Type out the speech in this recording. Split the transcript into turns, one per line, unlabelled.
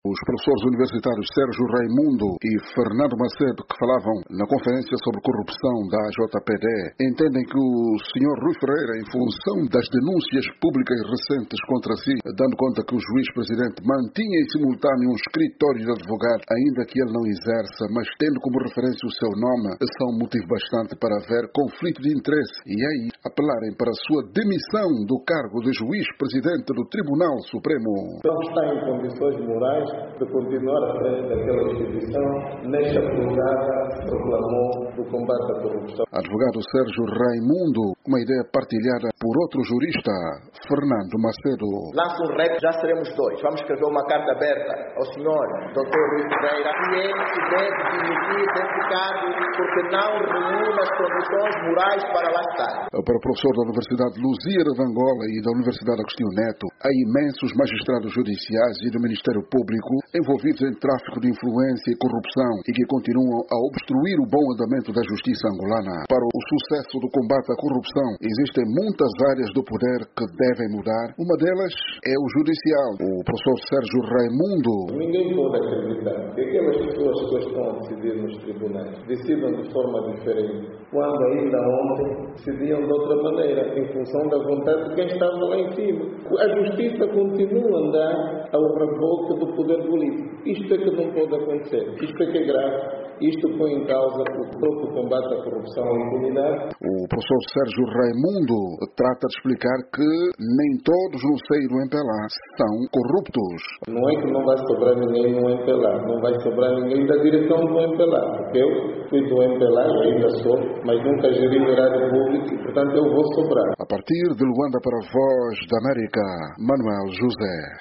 Os professores universitários Sérgio Raimundo e Fernando Macedo, que falavam na conferência sobre corrupção da AJPD, entendem que o Sr. Rui Ferreira, em função das denúncias públicas recentes contra si, dando conta que o juiz-presidente mantinha em simultâneo um escritório de advogado, ainda que ele não exerça, mas tendo como referência o seu nome, são motivo bastante para haver conflito de interesse e aí apelarem para a sua demissão do cargo de juiz-presidente do Tribunal Supremo.
Não está em condições morais de continuar à frente daquela instituição nesta cruzada que proclamou do combate à corrupção.
Advogado Sérgio Raimundo, uma ideia partilhada por outro jurista, Fernando Macedo.
Lança um repto, já seremos dois. Vamos escrever uma carta aberta ao senhor Dr. Rui Ferreira e ele se deve demitir desse cargo porque não reúne as condições morais para lá estar.
Para o professor da Universidade Lusíada de Angola e da Universidade Agostinho Neto, há imensos magistrados judiciais e do Ministério Público envolvidos em tráfico de influência e corrupção e que continuam a obstruir o bom andamento da justiça angolana. Para o sucesso do combate à corrupção, existem muitas áreas do poder que devem mudar. Uma delas é o judicial. O professor Sérgio Raimundo.
Ninguém pode acreditar que aquelas pessoas que estão a decidir nos tribunais decidam de forma diferente, quando ainda ontem decidiam de outra maneira, em função da vontade de quem estava lá em cima. A justiça continua a andar ao reboque do poder político. Isto é que não pode acontecer. Isto é que é grave. Isto põe em causa o próprio combate à corrupção e à impunidade.
O professor Sérgio Raimundo trata de explicar que nem todos no seio do MPLA são corruptos.
Não é que não vai sobrar ninguém no MPLA, não vai sobrar ninguém da direção do MPLA, porque eu fui do MPLA e ainda sou, mas nunca geri o erário público e, portanto, eu vou sobrar.
A partir de Luanda para a Voz da América, Manuel José.